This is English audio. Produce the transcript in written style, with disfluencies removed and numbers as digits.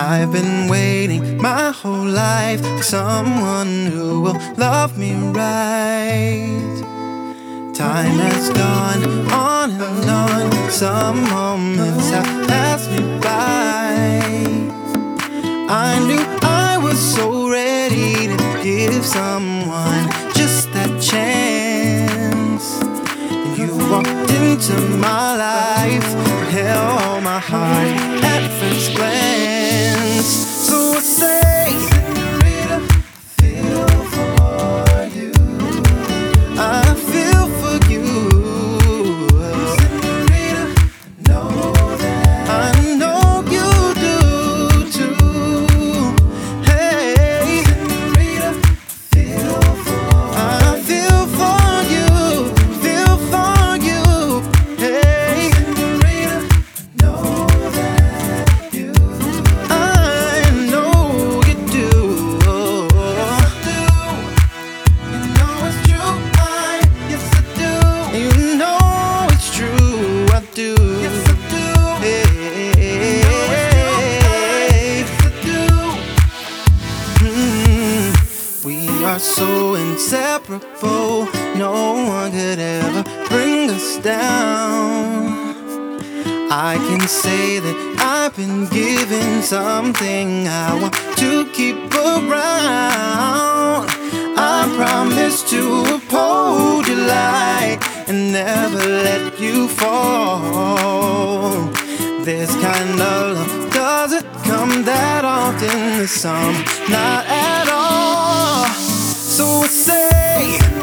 I've been waiting my whole life for someone who will love me right. Time has gone on and on, some moments have passed me by. I knew I was so ready to give someone just that chance. And you walked into my life and held my heart at first glance. So I say, Senorita, I feel for you. I feel for you. Senorita, I know that. I know you do too. Hey, Senorita, I feel for you. Feel for you. Hey, Senorita, I know that you. I know you do. You know it's true. Yes I do. You know it's true. I do. Yes I do. Hey, yes I do. We are so inseparable. No one could ever bring us down. I can say that I've been given something I want to keep around. I promise to uphold your light and never let you fall. This kind of love doesn't come that often to some, not at all. So I say,